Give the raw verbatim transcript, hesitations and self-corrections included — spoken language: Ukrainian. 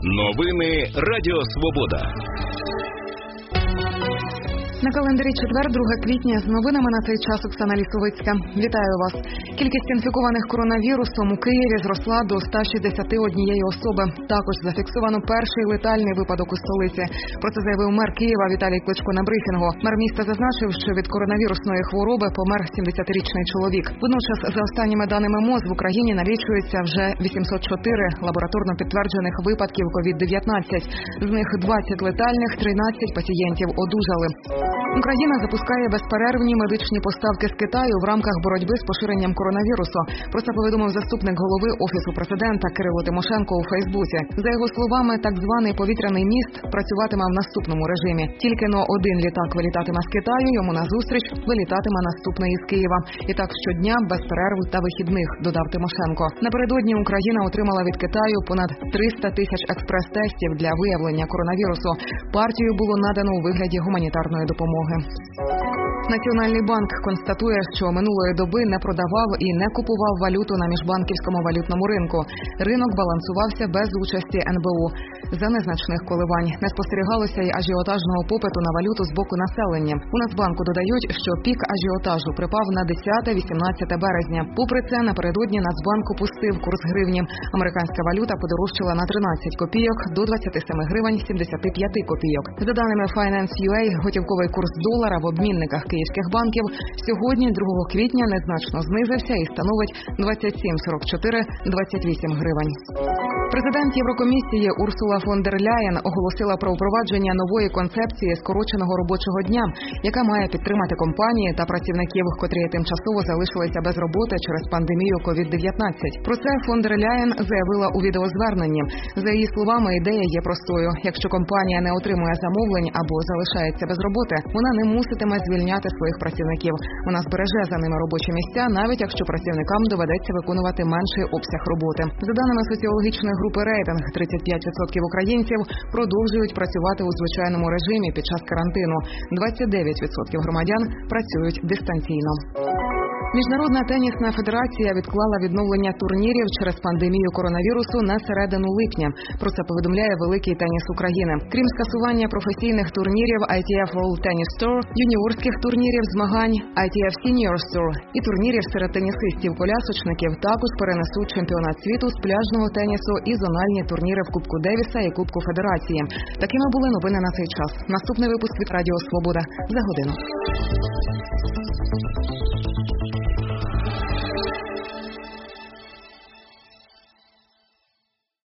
Новини Радіо Свобода. На календарі четвер, друге квітня. З новинами на цей час Оксана Лісовицька. Вітаю вас. Кількість інфікованих коронавірусом у Києві зросла до ста шістдесяти однієї особи. Також зафіксовано перший летальний випадок у столиці. Про це заявив мер Києва Віталій Кличко на брифінгу. Мер міста зазначив, що від коронавірусної хвороби помер сімдесятирічний чоловік. Водночас, за останніми даними МОЗ, в Україні налічується вже вісімсот чотири лабораторно підтверджених випадків ковід дев'ятнадцять. З них двадцять летальних, тринадцять пацієнтів одужали. Україна запускає безперервні медичні поставки з Китаю в рамках боротьби з поширенням коронавірусу. Про це повідомив заступник голови Офісу президента Кирило Тимошенко у Фейсбуці. За його словами, так званий повітряний міст працюватиме в наступному режимі. Тільки но один літак вилітатиме з Китаю, йому назустріч вилітатиме наступний із Києва. І так щодня, без перерв та вихідних, додав Тимошенко. Напередодні Україна отримала від Китаю понад триста тисяч експрес-тестів для виявлення коронавірусу. Партію було надано у вигляді гуманітарної допомоги. Національний банк констатує, що минулої доби не продавав і не купував валюту на міжбанківському валютному ринку. Ринок балансувався без участі ен бе у. За незначних коливань не спостерігалося й ажіотажного попиту на валюту з боку населення. У Нацбанку додають, що пік ажіотажу припав на десяте-вісімнадцяте березня. Попри це, напередодні Нацбанк опустив курс гривні. Американська валюта подорожчала на тринадцять копійок до двадцяти семи гривень сімдесяти п'яти копійок. За даними Finance точка ю ей, готівковий курс долара в обмінниках київських банків сьогодні, другого квітня, незначно знизився і становить двадцять сім сорок чотири - двадцять вісім гривень. Президент Єврокомісії Урсула фон дер Ляєн оголосила про впровадження нової концепції скороченого робочого дня, яка має підтримати компанії та працівників, котрі тимчасово залишилися без роботи через пандемію ковід дев'ятнадцять. Про це фон дер Ляєн заявила у відеозверненні. За її словами, ідея є простою. Якщо компанія не отримує замовлень або залишається без роботи, вона не муситиме звільняти своїх працівників. Вона збереже за ними робочі місця, навіть якщо працівникам доведеться виконувати менший обсяг роботи. За даними соціологічної групи «Рейтинг», тридцять п'ять відсотків українців продовжують працювати у звичайному режимі під час карантину. двадцять дев'ять відсотків громадян працюють дистанційно. Міжнародна тенісна федерація відклала відновлення турнірів через пандемію коронавірусу на середину липня. Про це повідомляє Великий теніс України. Крім скасування професійних турнірів ай ті еф World Tennis Tour, юніорських турнірів змагань ай ті еф Senior Tour і турнірів серед тенісистів-колясочників, також перенесуть чемпіонат світу з пляжного тенісу і зональні турніри в Кубку Девіса і Кубку Федерації. Такими були новини на цей час. Наступний випуск від Радіо Свобода за годину.